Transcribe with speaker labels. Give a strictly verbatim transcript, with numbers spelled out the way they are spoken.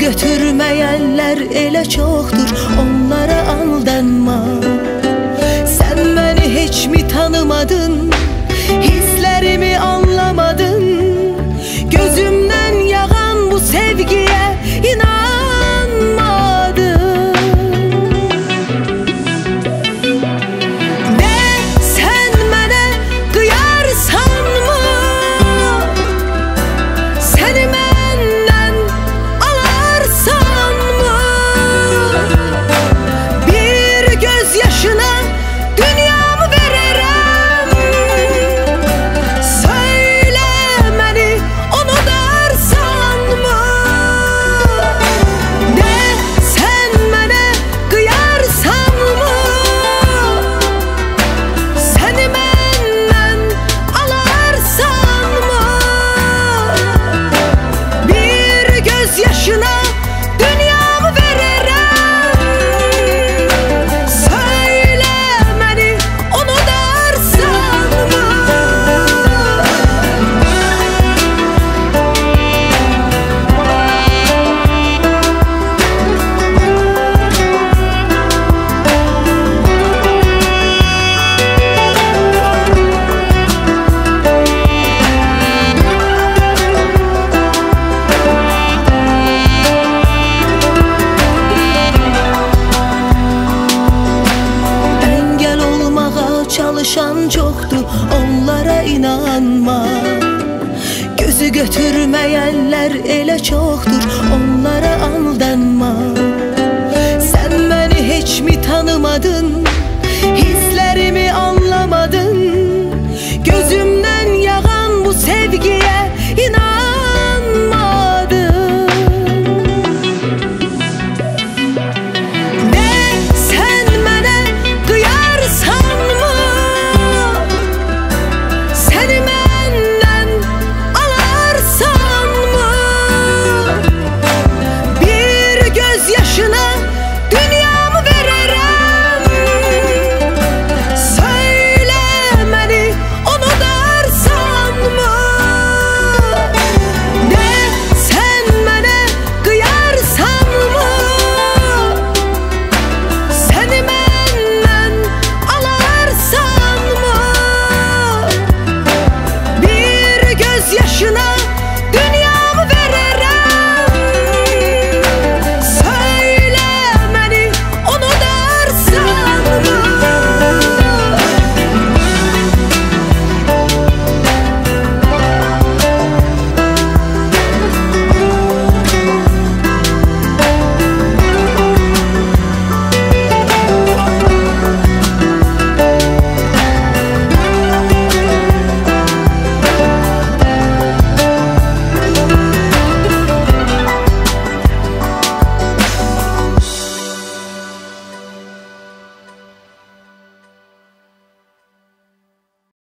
Speaker 1: götürməyənlər elə çoxdur, onlara aldanma. Sən məni heç mi tanımadın, hisslərimi anlamadın, gözümdən yağan bu sevgiyə inanmadın. Ne sen mənə qıyarsanmı, səni məndən alarsanmı, bir göz yaşına dünyamı verərəm. Söyle məni unudarsanmı, ne sen mənə qıyarsanmı, səni məndən alarsanmı, bir göz yaşına dünyamı verərəm. Söyle məni unudarsanmı. Engel olmağa çalışan çoxdur, onlara inanma. Gözü götürməyənlər elə çoxdur,